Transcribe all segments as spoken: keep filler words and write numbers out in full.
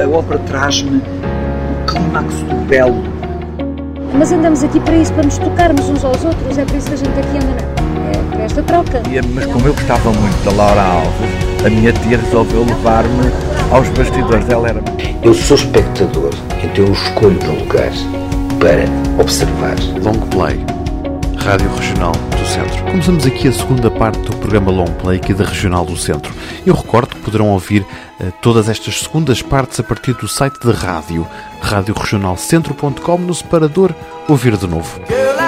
a ópera traz-me o clímax do belo. Mas andamos aqui para isso, para nos tocarmos uns aos outros, é por isso que a gente aqui anda, não é? É para esta troca. Mas como eu gostava muito da Laura Alves, a minha tia resolveu levar-me aos bastidores. Ela era... Eu sou espectador, então eu escolho um lugar para observar. Long Play, Rádio Regional do Centro. Começamos aqui a segunda parte do programa Long Play aqui da Regional do Centro. Eu recordo que poderão ouvir uh, todas estas segundas partes a partir do site de rádio, rádio regional centro ponto com, no separador Ouvir de Novo.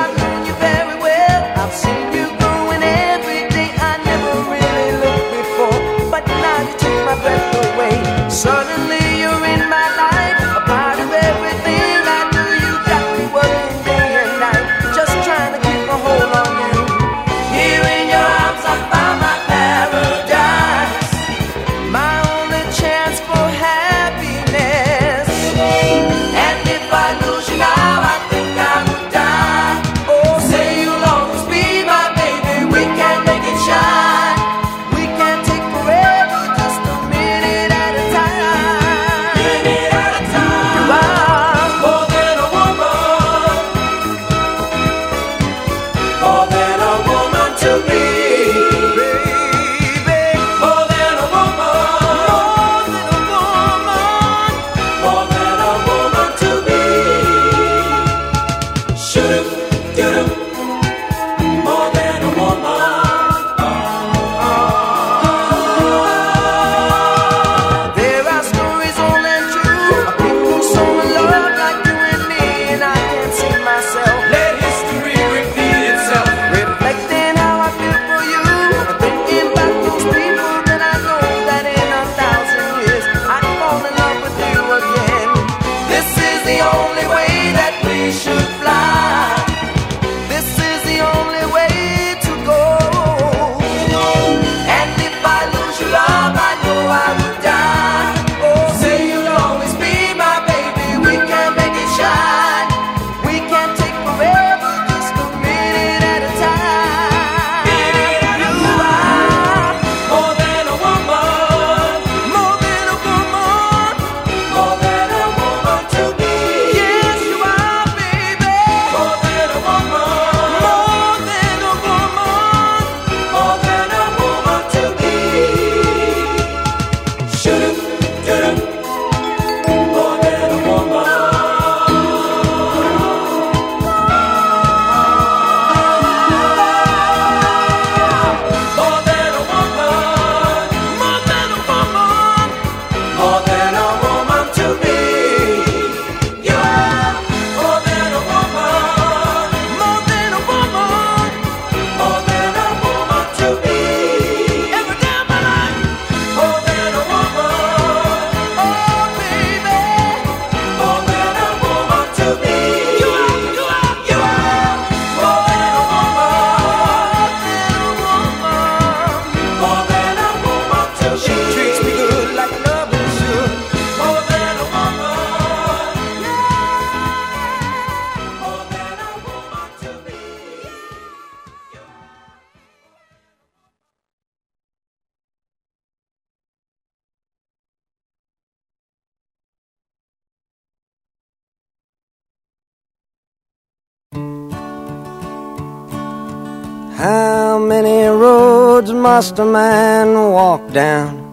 How many roads must a man walk down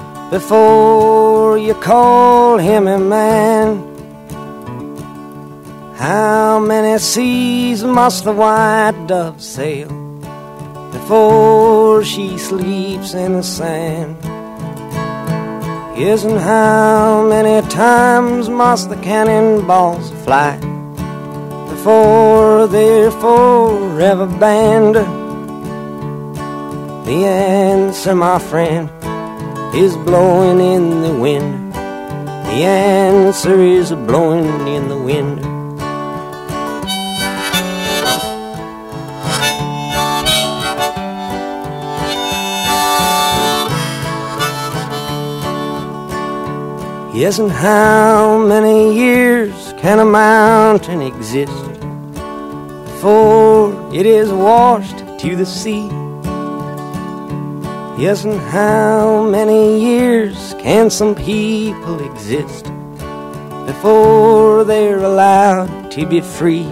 before you call him a man? How many seas must the white dove sail before she sleeps in the sand? Yes, and how many times must the cannonballs fly before they're forever banned? The answer, my friend, is blowing in the wind. The answer is blowing in the wind. Yes, and how many years can a mountain exist before it is washed to the sea? Yes, and how many years can some people exist before they're allowed to be free?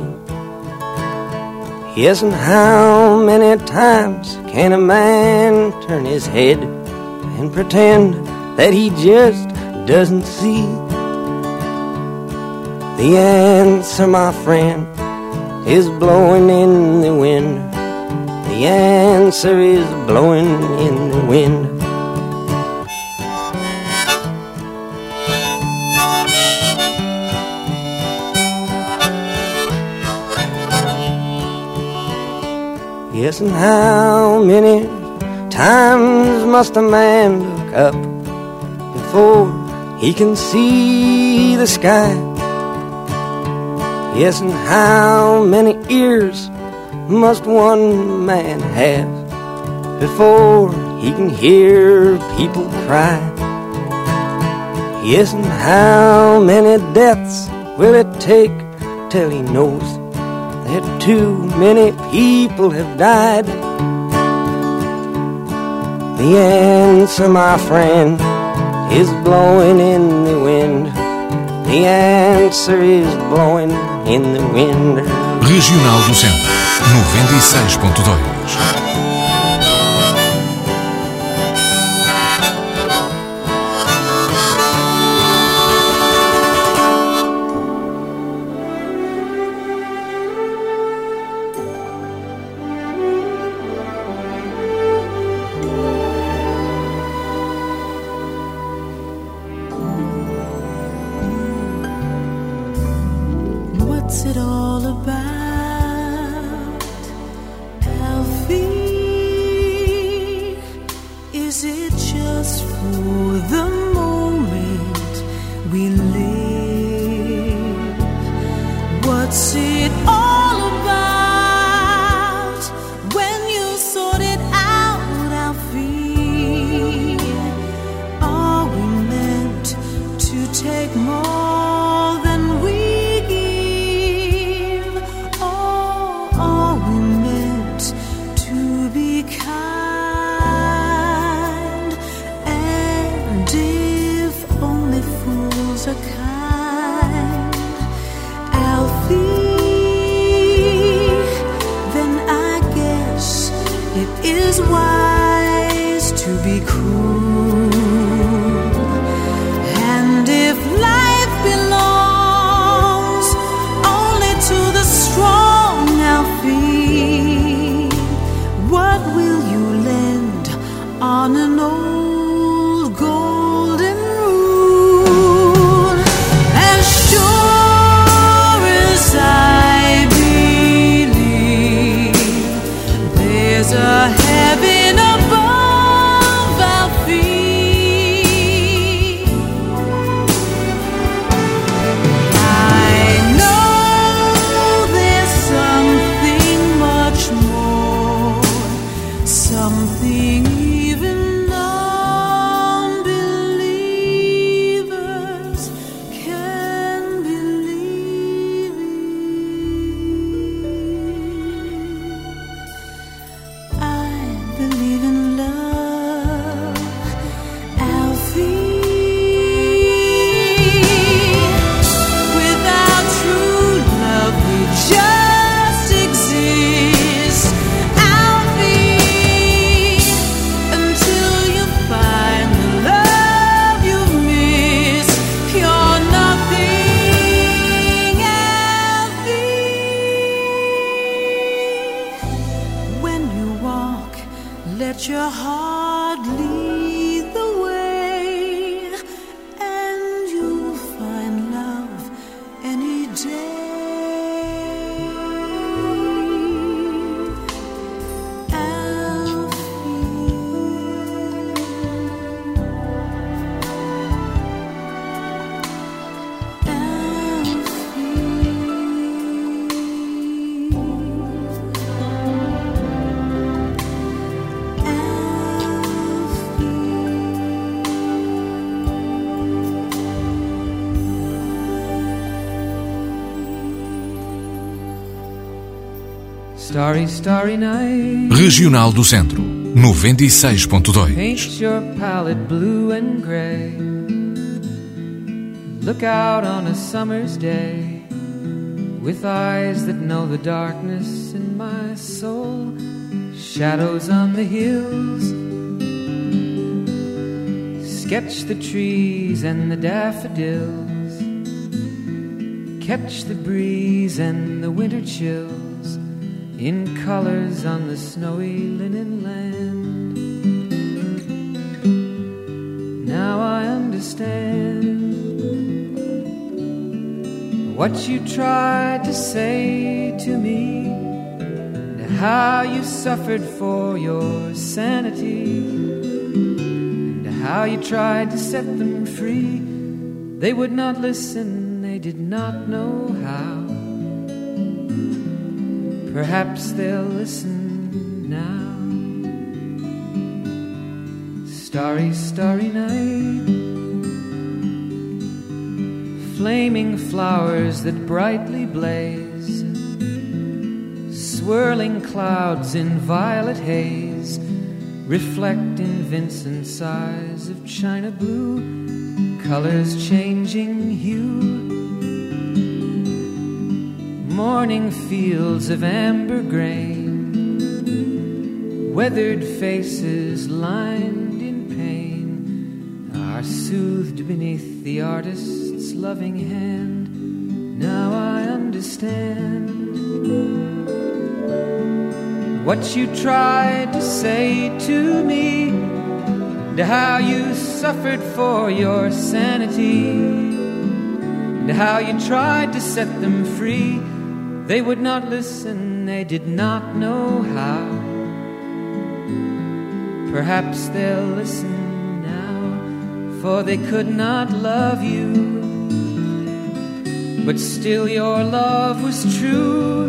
Yes, and how many times can a man turn his head and pretend that he just doesn't see? The answer, my friend, is blowing in the wind. The answer is blowing in the wind. Yes, and how many times must a man look up before he can see the sky? Yes, and how many ears must one man have before he can hear people cry? Yes, and how many deaths will it take till he knows that too many people have died? The answer, my friend, is blowing in the wind. The answer is blowing in the wind. Regional do Centro, noventa e seis ponto dois. What's it all about, Alfie? Is it just for the moment we live? What's it all about when you sort it out, Alfie? Are we meant to take more than we give? Or are we meant to be kind? And if only fools are kind, Alfie, then I guess it is wise to be cruel. And if life belongs only to the strong, Alfie, what will you lend on an old golden rule? As sure as I believe there's a heaven above, Alfie, I know there's something much more, something even non-believers can believe in. I believe in love, Alfie. Without true love, we just exist, Alfie, until you find the love you've missed. You're nothing, Alfie. When you walk, let your heart lead the way, and you'll find love any day. Starry, starry night. Regional do Centro. noventa e seis ponto dois. Paint your palette blue and gray. Look out on a summer's day with eyes that know the darkness in my soul. Shadows on the hills. Sketch the trees and the daffodils. Catch the breeze and the winter chills in colors on the snowy linen land. Now I understand what you tried to say to me, and how you suffered for your sanity, and how you tried to set them free. They would not listen, they did not know how. Perhaps they'll listen now. Starry, starry night, flaming flowers that brightly blaze, swirling clouds in violet haze, reflect in Vincent's eyes of china blue, colors changing hue. Morning fields of amber grain, weathered faces lined in pain, are soothed beneath the artist's loving hand. Now I understand what you tried to say to me, and how you suffered for your sanity, and how you tried to set them free. They would not listen, they did not know how. Perhaps they'll listen now, for they could not love you, but still your love was true.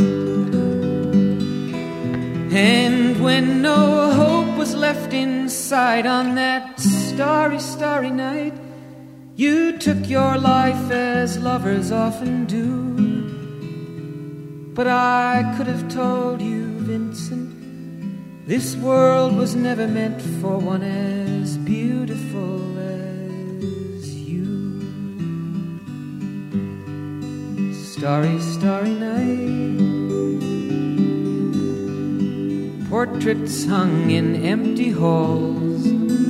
And when no hope was left inside on that starry, starry night, you took your life as lovers often do. But I could have told you, Vincent, this world was never meant for one as beautiful as you. Starry, starry night, portraits hung in empty halls,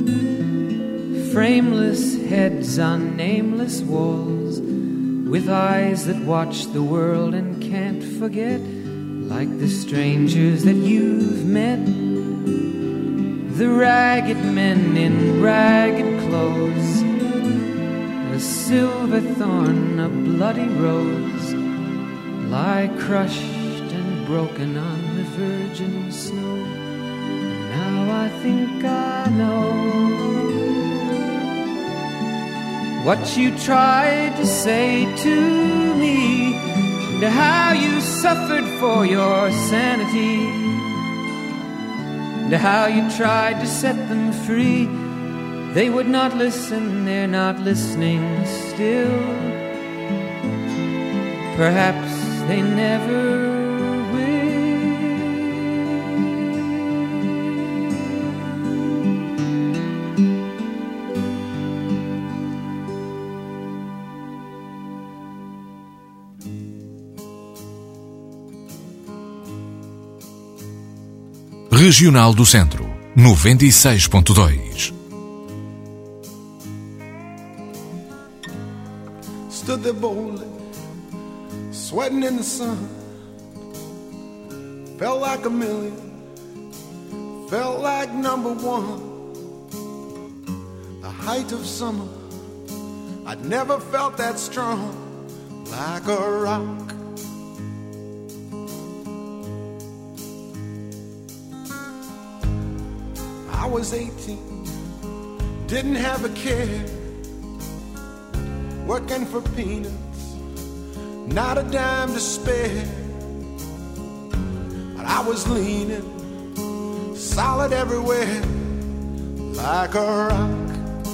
frameless heads on nameless walls, with eyes that watch the world and can't forget, like the strangers that you've met, the ragged men in ragged clothes, a silver thorn, a bloody rose, lie crushed and broken on the virgin snow. And now I think I know what you tried to say to me, and how you suffered for your sanity, and how you tried to set them free. They would not listen, they're not listening still. Perhaps they never Regional do Centro, noventa e seis ponto dois. Stood there boldly, sweating in the sun. Felt like a million, felt like number one. The height of summer, I'd never felt that strong, like a rock. I was eighteen, didn't have a care, working for peanuts, not a dime to spare. But I was leaning, solid everywhere, like a rock.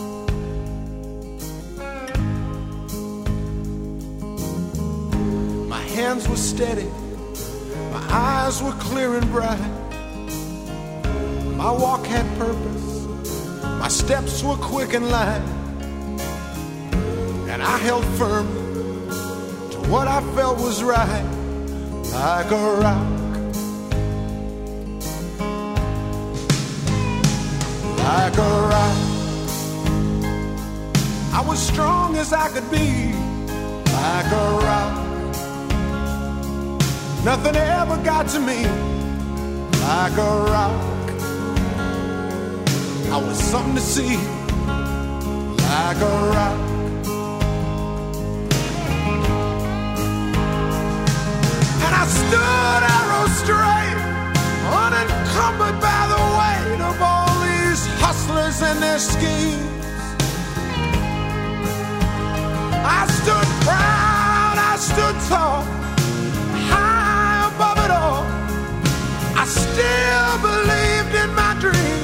My hands were steady, my eyes were clear and bright. My walk had purpose, my steps were quick and light, and I held firm to what I felt was right, like a rock, like a rock. I was strong as I could be, like a rock. Nothing ever got to me, like a rock. I was something to see, like a rock. And I stood arrow straight, unencumbered by the weight of all these hustlers and their schemes. I stood proud, I stood tall, high above it all. I still believed in my dreams.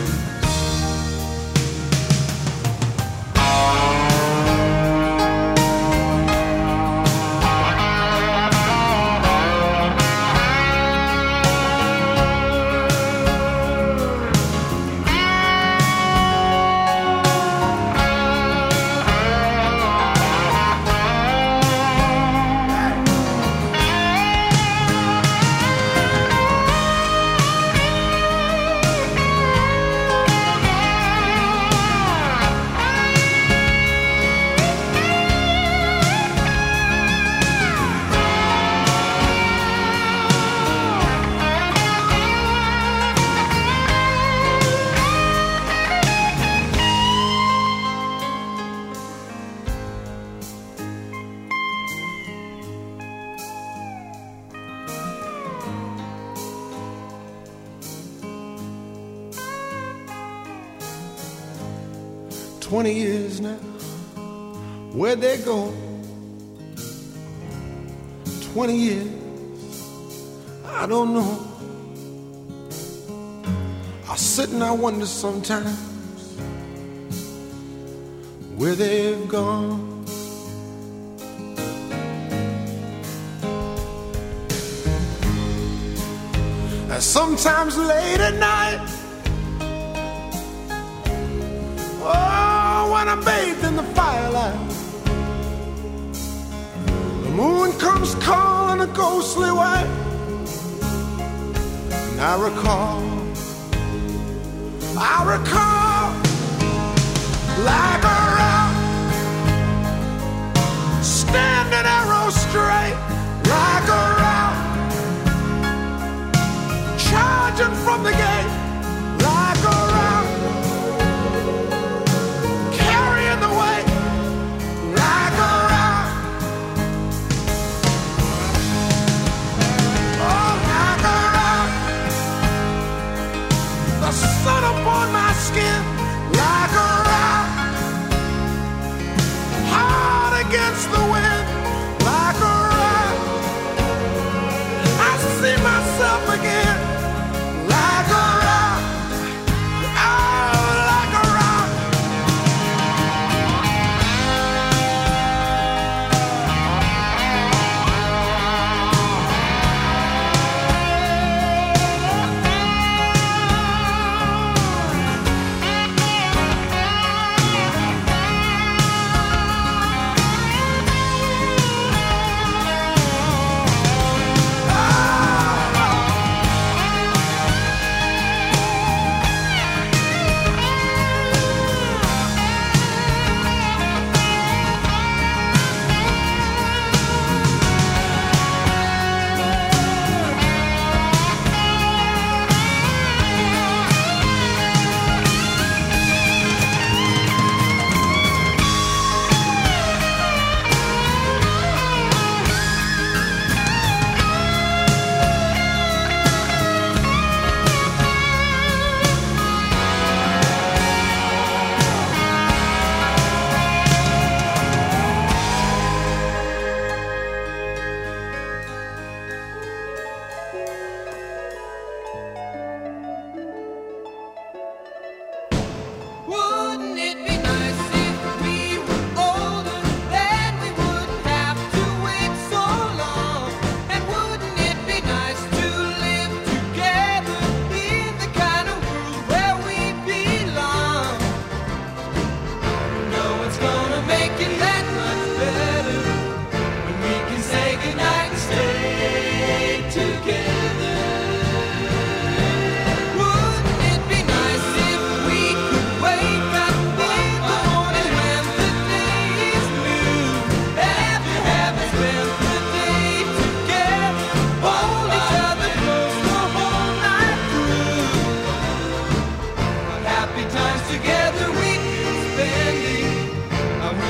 Twenty years now, where'd they go? Twenty years, I don't know. I sit and I wonder sometimes where they've gone. And sometimes late at night, oh, when I'm bathed in the firelight, the moon comes calling a ghostly way, and I recall, I recall, like a rock, standing arrow straight, like a rock, charging from the gate, like a rock. Sun upon my skin, like a rock,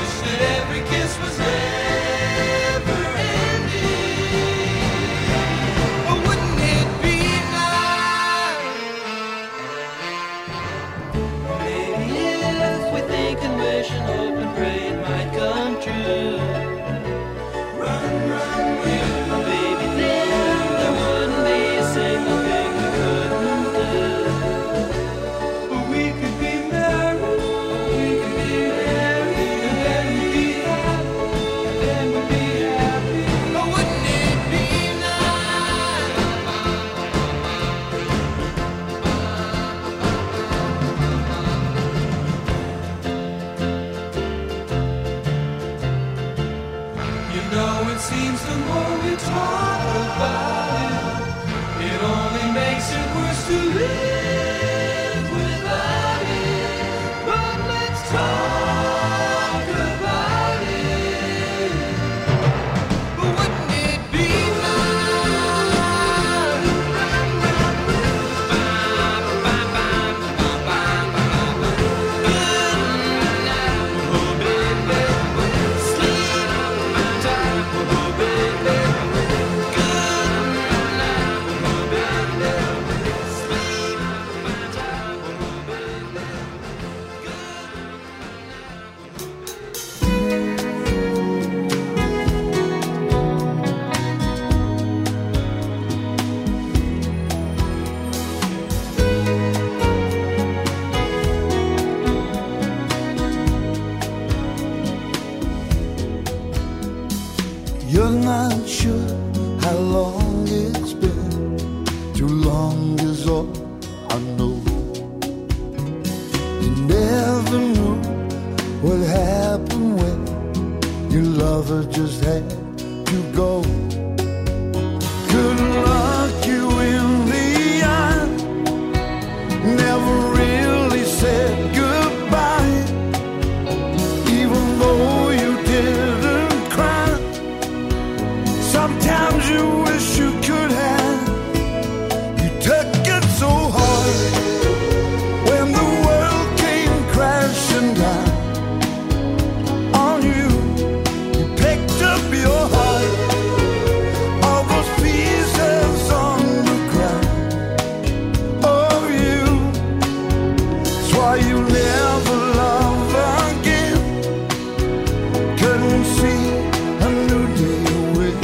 wish that every kiss was never ending. But wouldn't it be nice? Maybe if we think and wish and hope and pray it might come true. Run, run, you, baby, then there wouldn't be a single thing we couldn't do. But we could be married, we could be married, and then we'd be happy, and then we'd be happy. But wouldn't it be nice? You know, it seems the more we talk about it, it only makes it worse to live without it. But let's talk about it. But wouldn't it be You're not sure how long it's been. Too long is all I know. You never knew what happened when your lover just had to go. Couldn't look you in the eye. Never really said goodbye. Even though you didn't cry. Sometimes you wish you could have. You took it so hard when the world came crashing down on you. You picked up your heart, all those pieces on the ground of you. That's why you never love again. Couldn't see a new day away.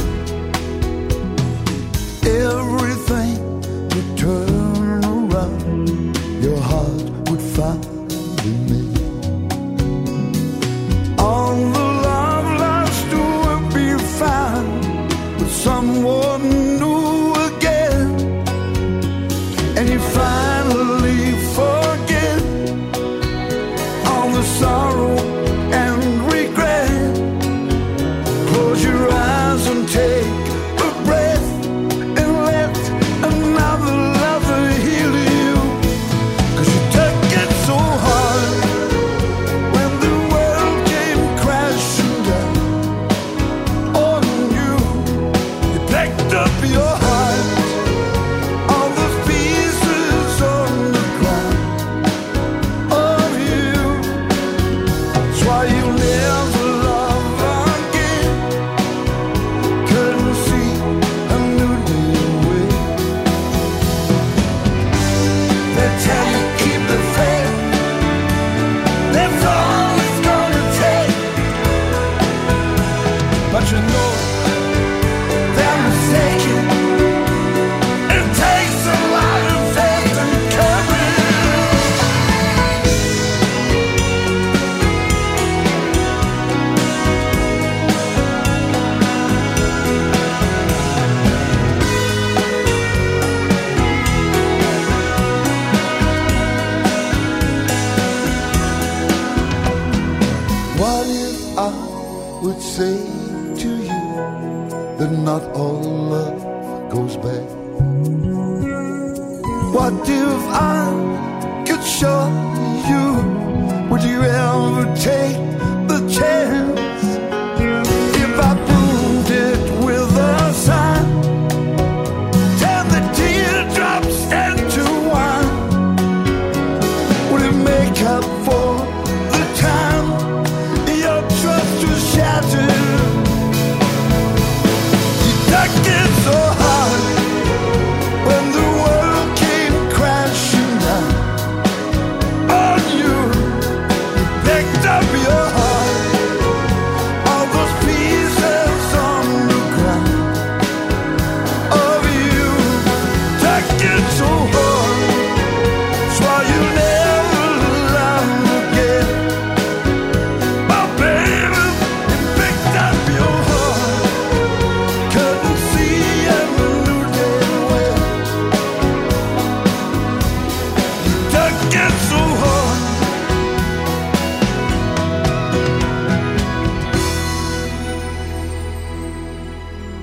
Everything would turn around, your heart would finally mend. On the love lost would be found with someone new again. And you finally forget all the sorrow and regret. Close your eyes and take a breath and let another lover heal you. 'Cause you took it so hard when the world came crashing down on you. You picked up your heart, all the pieces on the ground of you. That's why you never love again. Couldn't see a new day away. They tell you keep the faith. That's all it's gonna take. But you know they're mistaken. It takes a lot of faith and courage. What if I would say to you that not all love goes back? What if I could show you? Would you ever take the chance? If I proved it with a sign, turn the teardrops into wine, would it make up for the time you're trying?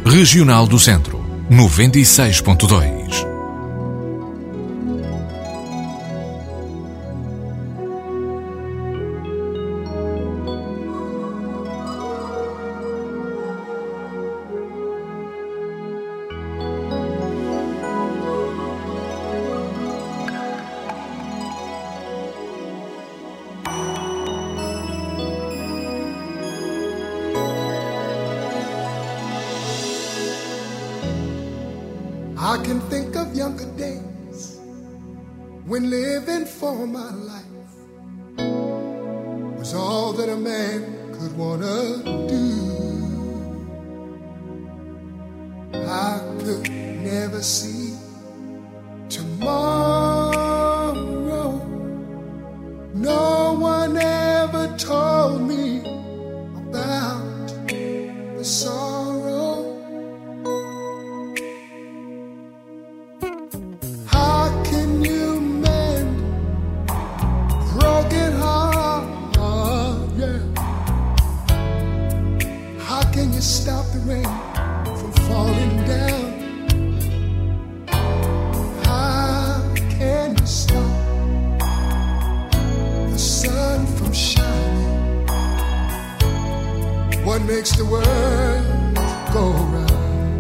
Regional do Centro, noventa e seis ponto dois. I can think of younger days when living for my life was all that a man could wanna do. I could never see tomorrow. No one ever told me about the sorrow. How can you mend broken heart? Yeah. How can you stop the rain from falling down? How can you stop the sun from shining? What makes the world go round?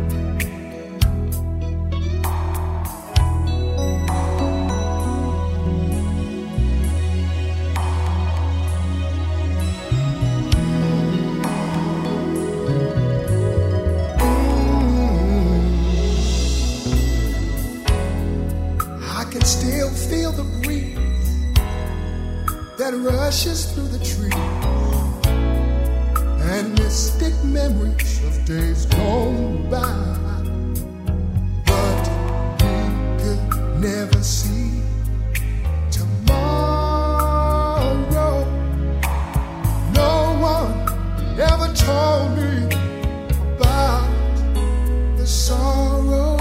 Still feel the breeze that rushes through the trees and mystic memories of days gone by. But you could never see tomorrow. No one ever told me about the sorrow.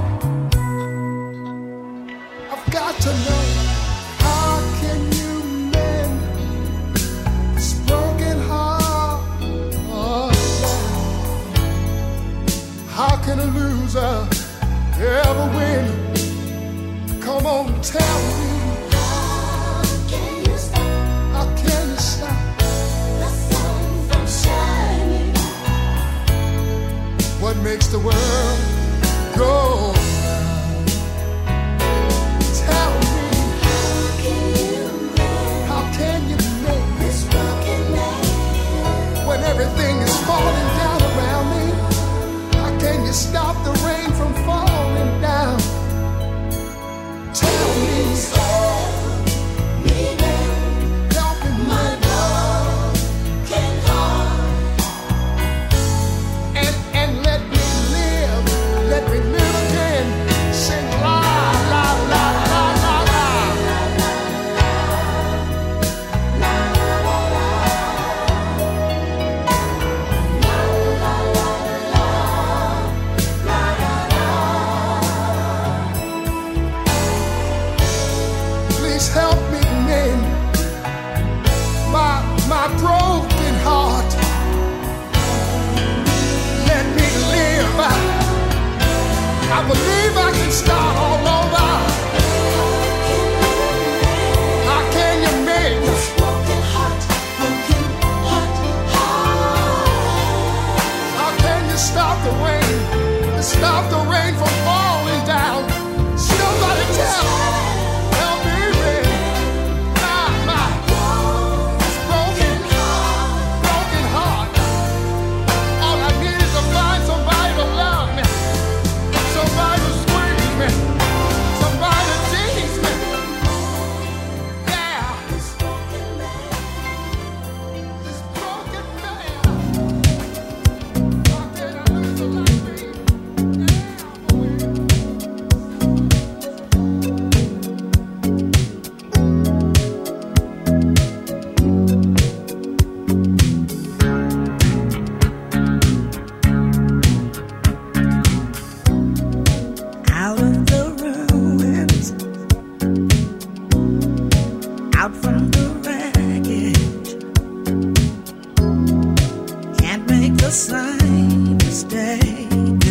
Got to know, how can you mend this broken heart? Oh, how can a loser ever win? Come on, tell me. How can you stop? How can you stop the sun from shining? What makes the world go? Everything is falling down around me. How can you stop the rain from falling down? Tell me. Help me, my broken heart. And, and let me live. Let me live again. Sing la, la, la, la, la, la. Help me mend my, my broken heart. Let me live. I believe I can start all over. How can you mend this broken heart, broken heart, heart? How can you stop the rain, stop the rain from falling down? Somebody tell me. Same mistake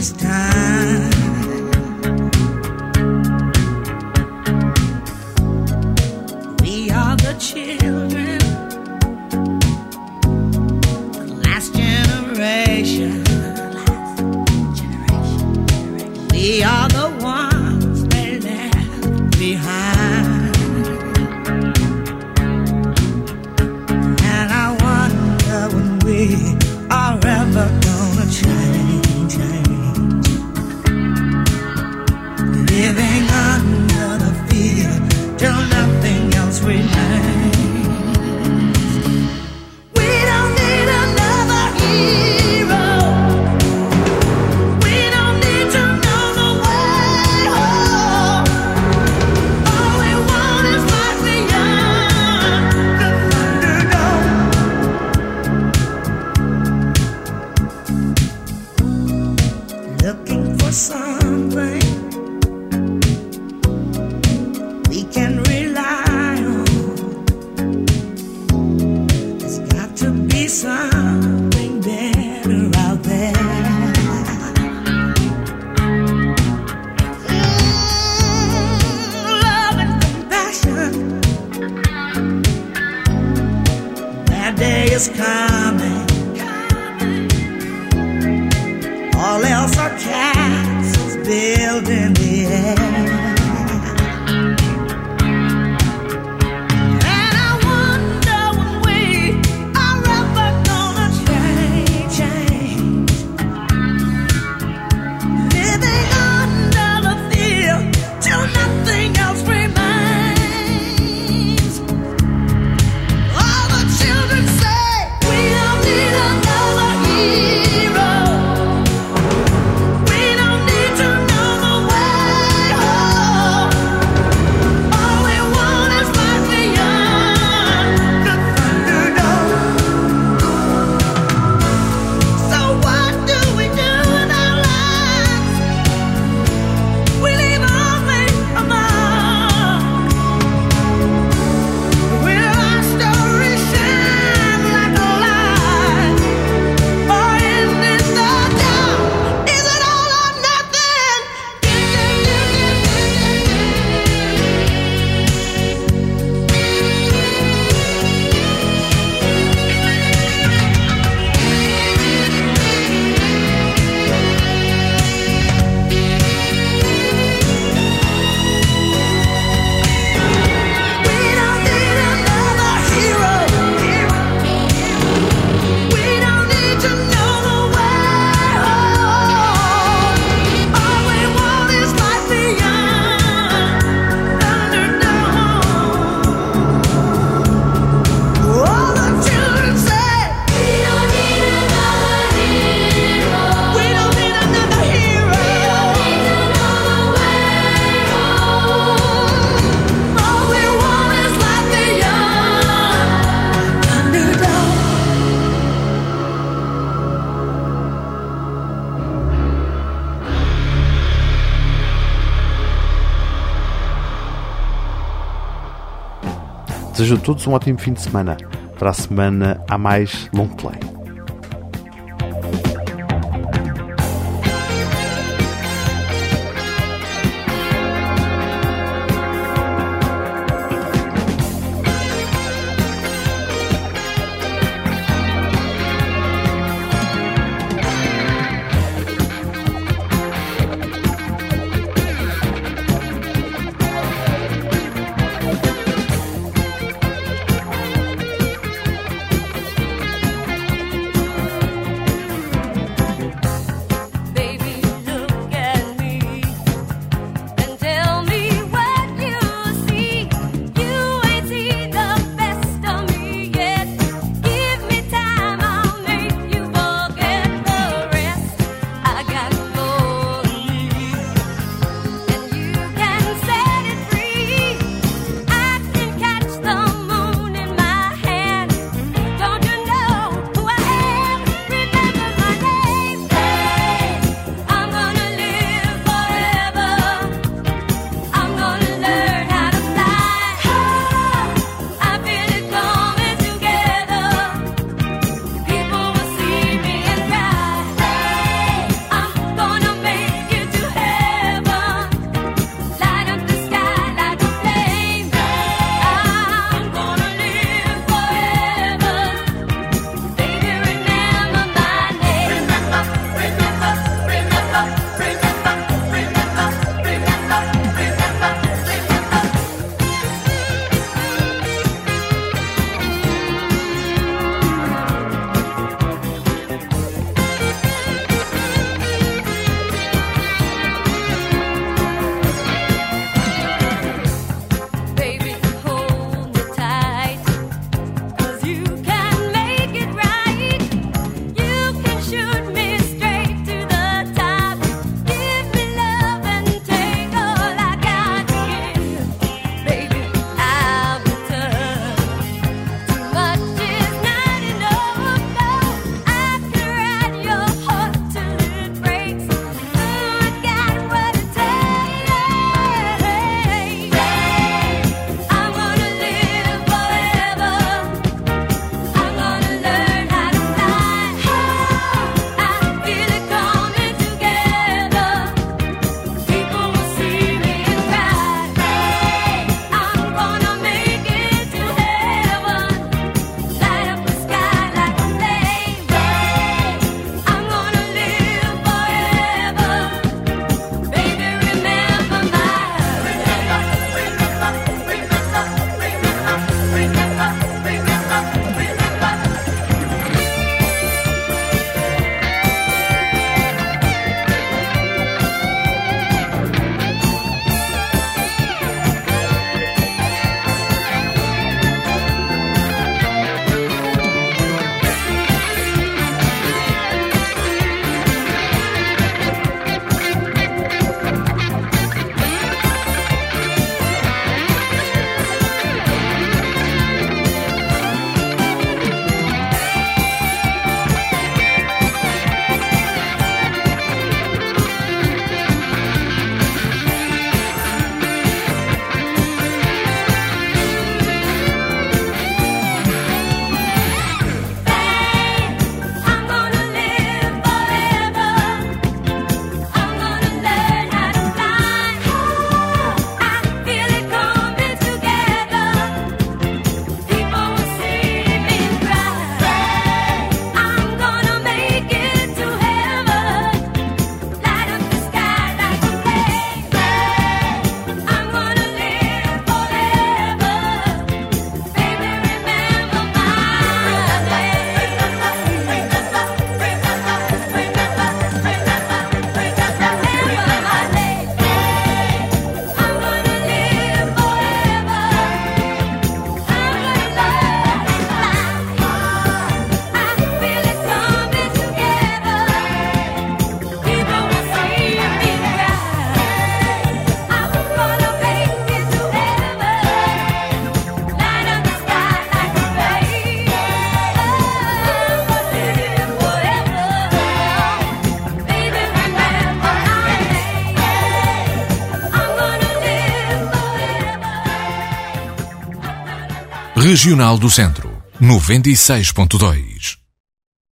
something better out there. Mm, love and compassion. That day is coming. All else are castles built in the air. Desejam a todos um ótimo fim de semana. Para a semana há mais Long Play. Regional do Centro, noventa e seis ponto dois.